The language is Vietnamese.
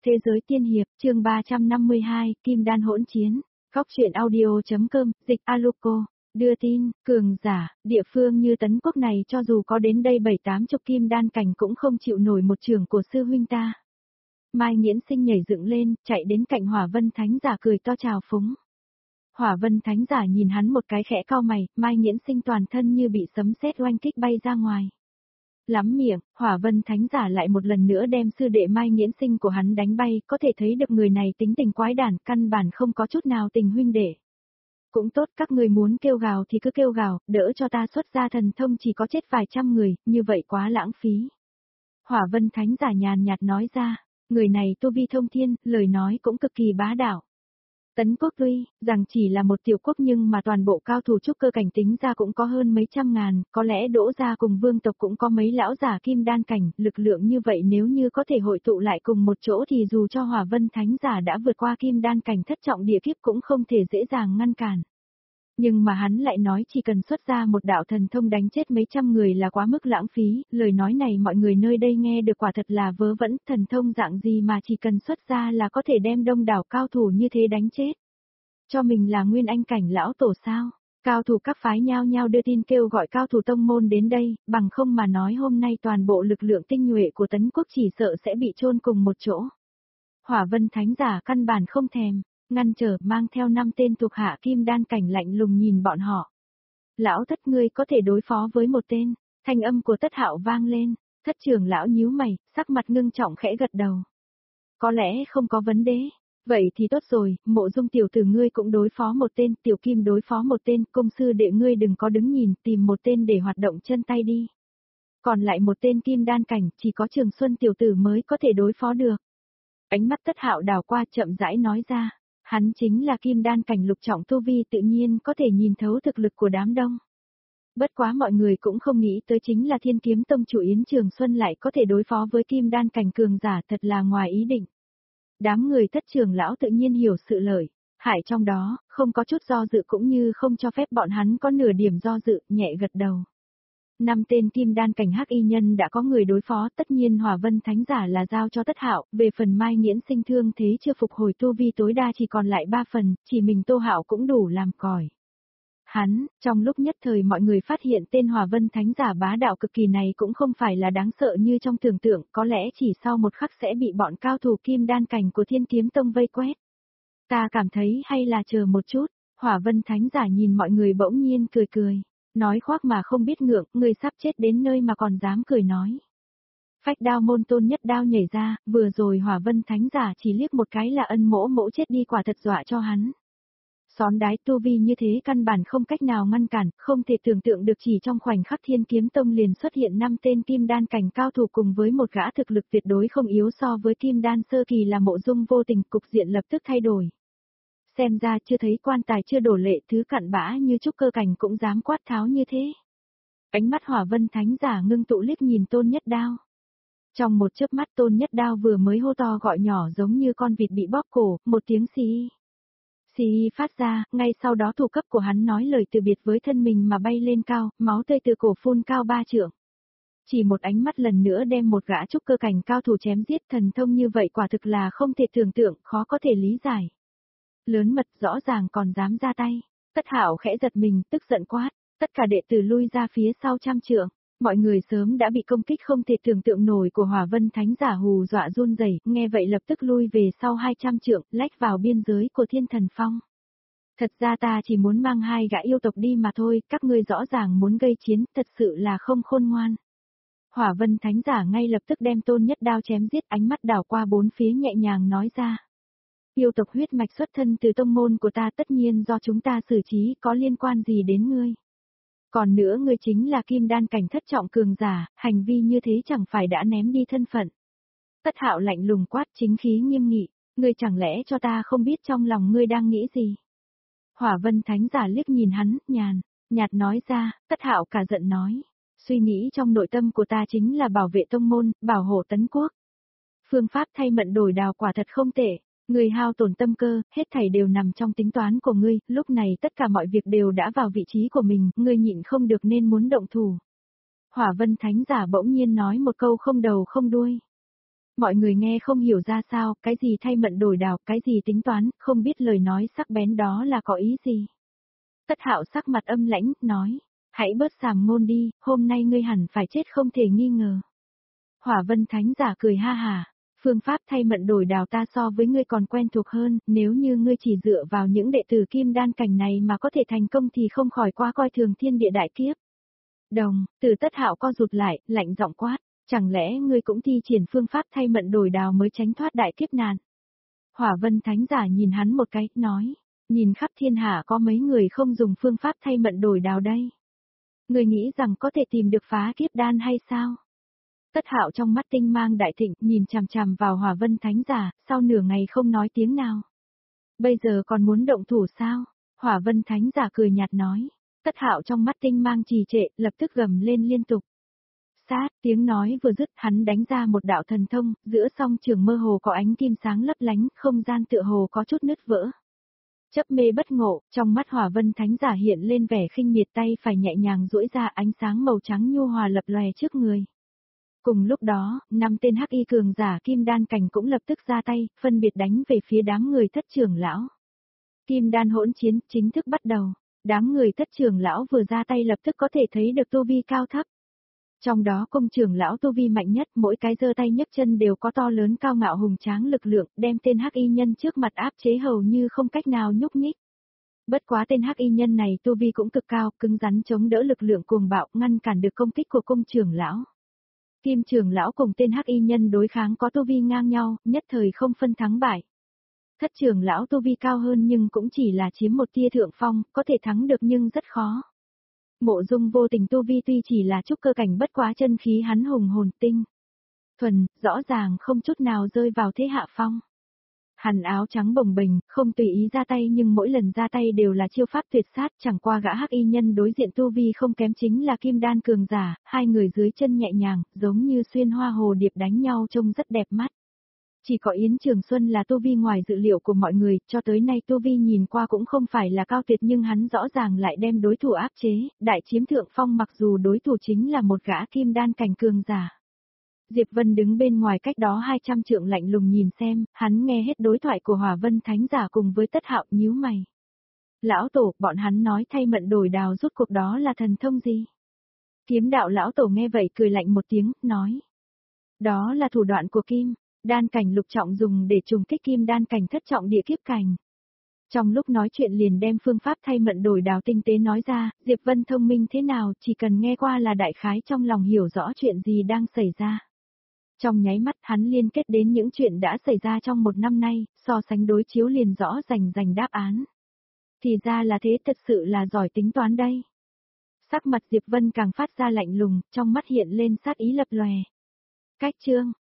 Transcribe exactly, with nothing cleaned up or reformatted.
Thế giới tiên hiệp, chương ba trăm năm mươi hai, Kim Đan hỗn chiến. Góc truyện audio.com, dịch Aluko. Đưa tin, cường giả, địa phương như Tấn Quốc này cho dù có đến đây bảy tám chục kim đan cảnh cũng không chịu nổi một trường của sư huynh ta. Mai Nghiễn Sinh nhảy dựng lên, chạy đến cạnh Hỏa Vân Thánh Giả cười to chào phúng. Hỏa Vân Thánh Giả nhìn hắn một cái khẽ cau mày, Mai Nghiễn Sinh toàn thân như bị sấm sét oanh kích bay ra ngoài. Lắm miệng, Hỏa Vân Thánh Giả lại một lần nữa đem sư đệ Mai Nghiễn Sinh của hắn đánh bay, có thể thấy được người này tính tình quái đản, căn bản không có chút nào tình huynh đệ. Cũng tốt, các người muốn kêu gào thì cứ kêu gào, đỡ cho ta xuất ra thần thông chỉ có chết vài trăm người, như vậy quá lãng phí. Hỏa Vân Thánh Giả nhàn nhạt nói ra, người này tu vi thông thiên, lời nói cũng cực kỳ bá đạo. Tấn Quốc tuy rằng chỉ là một tiểu quốc nhưng mà toàn bộ cao thủ trúc cơ cảnh tính ra cũng có hơn mấy trăm ngàn, có lẽ Đỗ gia cùng vương tộc cũng có mấy lão giả kim đan cảnh, lực lượng như vậy nếu như có thể hội tụ lại cùng một chỗ thì dù cho Hỏa Vân Thánh Giả đã vượt qua kim đan cảnh thất trọng địa kiếp cũng không thể dễ dàng ngăn cản. Nhưng mà hắn lại nói chỉ cần xuất ra một đạo thần thông đánh chết mấy trăm người là quá mức lãng phí, lời nói này mọi người nơi đây nghe được quả thật là vớ vẩn, thần thông dạng gì mà chỉ cần xuất ra là có thể đem đông đảo cao thủ như thế đánh chết. Cho mình là nguyên anh cảnh lão tổ sao? Cao thủ các phái nhao nhao đưa tin kêu gọi cao thủ tông môn đến đây, bằng không mà nói hôm nay toàn bộ lực lượng tinh nhuệ của Tấn Quốc chỉ sợ sẽ bị chôn cùng một chỗ. Hỏa Vân Thánh Giả căn bản không thèm ngăn trở, mang theo năm tên thuộc hạ kim đan cảnh lạnh lùng nhìn bọn họ. Lão Thất, ngươi có thể đối phó với một tên, thanh âm của Tất Hạo vang lên, Thất trưởng lão nhíu mày, sắc mặt ngưng trọng khẽ gật đầu. Có lẽ không có vấn đề, vậy thì tốt rồi, Mộ Dung tiểu tử ngươi cũng đối phó một tên, Tiểu Kim đối phó một tên, công sư đệ ngươi đừng có đứng nhìn, tìm một tên để hoạt động chân tay đi. Còn lại một tên kim đan cảnh, chỉ có Trường Xuân tiểu tử mới có thể đối phó được. Ánh mắt Tất Hạo đảo qua chậm rãi nói ra. Hắn chính là kim đan cảnh lục trọng tu vi, tự nhiên có thể nhìn thấu thực lực của đám đông. Bất quá mọi người cũng không nghĩ tới chính là Thiên Kiếm Tông chủ Yến Trường Xuân lại có thể đối phó với kim đan cảnh cường giả, thật là ngoài ý định. Đám người Thất trưởng lão tự nhiên hiểu sự lợi hại trong đó, không có chút do dự cũng như không cho phép bọn hắn có nửa điểm do dự, nhẹ gật đầu. Năm tên kim đan cảnh hắc y nhân đã có người đối phó, tất nhiên Hỏa Vân Thánh Giả là giao cho Tất Hạo, về phần Mai Nghiễn Sinh thương thế chưa phục hồi tu vi tối đa chỉ còn lại ba phần, chỉ mình Tô Hạo cũng đủ làm còi. Hắn, trong lúc nhất thời mọi người phát hiện tên Hỏa Vân Thánh Giả bá đạo cực kỳ này cũng không phải là đáng sợ như trong tưởng tượng, có lẽ chỉ sau một khắc sẽ bị bọn cao thủ kim đan cảnh của Thiên Kiếm Tông vây quét. Ta cảm thấy hay là chờ một chút, Hỏa Vân Thánh Giả nhìn mọi người bỗng nhiên cười cười. Nói khoác mà không biết ngượng, người sắp chết đến nơi mà còn dám cười nói. Phách đao môn Tôn Nhất Đao nhảy ra, vừa rồi Hỏa Vân Thánh Giả chỉ liếc một cái là ân mỗ mỗ chết đi, quả thật dọa cho hắn. Xón đái tu vi như thế căn bản không cách nào ngăn cản, không thể tưởng tượng được chỉ trong khoảnh khắc Thiên Kiếm Tông liền xuất hiện năm tên kim đan cảnh cao thủ cùng với một gã thực lực tuyệt đối không yếu so với kim đan sơ kỳ là Mộ Dung Vô Tình, cục diện lập tức thay đổi. Xem ra chưa thấy quan tài chưa đổ lệ, thứ cặn bã như trúc cơ cảnh cũng dám quát tháo như thế. Ánh mắt Hỏa Vân Thánh Giả ngưng tụ liếc nhìn Tôn Nhất Đao. Trong một chớp mắt Tôn Nhất Đao vừa mới hô to gọi nhỏ giống như con vịt bị bóp cổ, một tiếng xì xì phát ra, ngay sau đó thủ cấp của hắn nói lời từ biệt với thân mình mà bay lên cao, máu tươi từ cổ phun cao ba trượng. Chỉ một ánh mắt lần nữa đem một gã trúc cơ cảnh cao thủ chém giết, thần thông như vậy quả thực là không thể tưởng tượng, khó có thể lý giải. Lớn mật rõ ràng còn dám ra tay. Tất Hạo khẽ giật mình, tức giận quát, tất cả đệ tử lui ra phía sau trăm trượng. Mọi người sớm đã bị công kích không thể tưởng tượng nổi của Hỏa Vân Thánh Giả hù dọa run rẩy, nghe vậy lập tức lui về sau hai trăm trượng, lách vào biên giới của Thiên Thần Phong. Thật ra ta chỉ muốn mang hai gã yêu tộc đi mà thôi, các ngươi rõ ràng muốn gây chiến, thật sự là không khôn ngoan. Hỏa Vân Thánh Giả ngay lập tức đem Tôn Nhất Đao chém giết, ánh mắt đảo qua bốn phía nhẹ nhàng nói ra. Yêu tộc huyết mạch xuất thân từ tông môn của ta, tất nhiên do chúng ta xử trí, có liên quan gì đến ngươi. Còn nữa ngươi chính là kim đan cảnh thất trọng cường giả, hành vi như thế chẳng phải đã ném đi thân phận. Tất Hạo lạnh lùng quát, chính khí nghiêm nghị, ngươi chẳng lẽ cho ta không biết trong lòng ngươi đang nghĩ gì. Hỏa Vân Thánh Giả liếc nhìn hắn, nhàn, nhạt nói ra. Tất Hạo cả giận nói, suy nghĩ trong nội tâm của ta chính là bảo vệ tông môn, bảo hộ Tấn Quốc. Phương pháp thay mận đổi đào quả thật không tệ. Người hao tổn tâm cơ, hết thảy đều nằm trong tính toán của ngươi, lúc này tất cả mọi việc đều đã vào vị trí của mình, ngươi nhịn không được nên muốn động thủ. Hỏa Vân Thánh Giả bỗng nhiên nói một câu không đầu không đuôi. Mọi người nghe không hiểu ra sao, cái gì thay mận đổi đảo, cái gì tính toán, không biết lời nói sắc bén đó là có ý gì. Tất Hạo sắc mặt âm lãnh, nói, hãy bớt sàm ngôn đi, hôm nay ngươi hẳn phải chết không thể nghi ngờ. Hỏa Vân Thánh giả cười ha hà, phương pháp thay mận đổi đảo ta so với ngươi còn quen thuộc hơn, nếu như ngươi chỉ dựa vào những đệ tử kim đan cảnh này mà có thể thành công thì không khỏi quá coi thường thiên địa đại kiếp. Đồng, từ Tất Hạo co rụt lại, lạnh giọng quát, chẳng lẽ ngươi cũng thi triển phương pháp thay mận đổi đảo mới tránh thoát đại kiếp nạn? Hỏa Vân Thánh giả nhìn hắn một cái, nói, nhìn khắp thiên hạ có mấy người không dùng phương pháp thay mận đổi đảo đây? Ngươi nghĩ rằng có thể tìm được phá kiếp đan hay sao? Tất Hạo trong mắt tinh mang đại thịnh, nhìn chằm chằm vào Hỏa Vân Thánh giả, sau nửa ngày không nói tiếng nào. Bây giờ còn muốn động thủ sao? Hỏa Vân Thánh giả cười nhạt nói. Tất Hạo trong mắt tinh mang trì trệ, lập tức gầm lên liên tục. Sát, tiếng nói vừa dứt, hắn đánh ra một đạo thần thông, giữa song trường mơ hồ có ánh kim sáng lấp lánh, không gian tựa hồ có chút nứt vỡ. Chấp mê bất ngộ, trong mắt Hỏa Vân Thánh giả hiện lên vẻ khinh miệt, tay phải nhẹ nhàng duỗi ra, ánh sáng màu trắng nhu hòa lập lòe trước người. Cùng lúc đó, năm tên hắc y cường giả kim đan cảnh cũng lập tức ra tay, phân biệt đánh về phía đám người Thất trưởng lão. Kim đan hỗn chiến chính thức bắt đầu, đám người Thất trưởng lão vừa ra tay lập tức có thể thấy được tu vi cao thấp. Trong đó Cung trưởng lão tu vi mạnh nhất, mỗi cái giơ tay nhấc chân đều có to lớn cao ngạo hùng tráng lực lượng, đem tên hắc y nhân trước mặt áp chế hầu như không cách nào nhúc nhích. Bất quá tên hắc y nhân này tu vi cũng cực cao, cứng rắn chống đỡ lực lượng cuồng bạo, ngăn cản được công kích của Cung trưởng lão. Kim trưởng lão cùng tên hắc y nhân đối kháng có tu vi ngang nhau, nhất thời không phân thắng bại. Thất trưởng lão tu vi cao hơn nhưng cũng chỉ là chiếm một tia thượng phong, có thể thắng được nhưng rất khó. Mộ Dung Vô Tình tu vi tuy chỉ là trúc cơ cảnh, bất quá chân khí hắn hùng hồn tinh thuần, rõ ràng không chút nào rơi vào thế hạ phong. Hắn áo trắng bồng bềnh, không tùy ý ra tay nhưng mỗi lần ra tay đều là chiêu pháp tuyệt sát, chẳng qua gã hắc y nhân đối diện tu vi không kém chính là kim đan cường giả, hai người dưới chân nhẹ nhàng, giống như xuyên hoa hồ điệp đánh nhau trông rất đẹp mắt. Chỉ có Yến Trường Xuân là tu vi ngoài dự liệu của mọi người, cho tới nay tu vi nhìn qua cũng không phải là cao tuyệt nhưng hắn rõ ràng lại đem đối thủ áp chế, đại chiếm thượng phong mặc dù đối thủ chính là một gã kim đan cảnh cường giả. Diệp Vân đứng bên ngoài cách đó hai trăm trượng lạnh lùng nhìn xem, hắn nghe hết đối thoại của Hỏa Vân Thánh giả cùng với Tất Hạo, nhíu mày. Lão tổ, bọn hắn nói thay mận đổi đào rút cuộc đó là thần thông gì? Kiếm đạo lão tổ nghe vậy cười lạnh một tiếng, nói. Đó là thủ đoạn của kim đan cảnh lục trọng dùng để trùng kích kim đan cảnh thất trọng địa kiếp cảnh. Trong lúc nói chuyện liền đem phương pháp thay mận đổi đào tinh tế nói ra, Diệp Vân thông minh thế nào, chỉ cần nghe qua là đại khái trong lòng hiểu rõ chuyện gì đang xảy ra. Trong nháy mắt hắn liên kết đến những chuyện đã xảy ra trong một năm nay, so sánh đối chiếu liền rõ rành rành đáp án. Thì ra là thế, thật sự là giỏi tính toán đây. Sắc mặt Diệp Vân càng phát ra lạnh lùng, trong mắt hiện lên sát ý lập lòe. Cách chương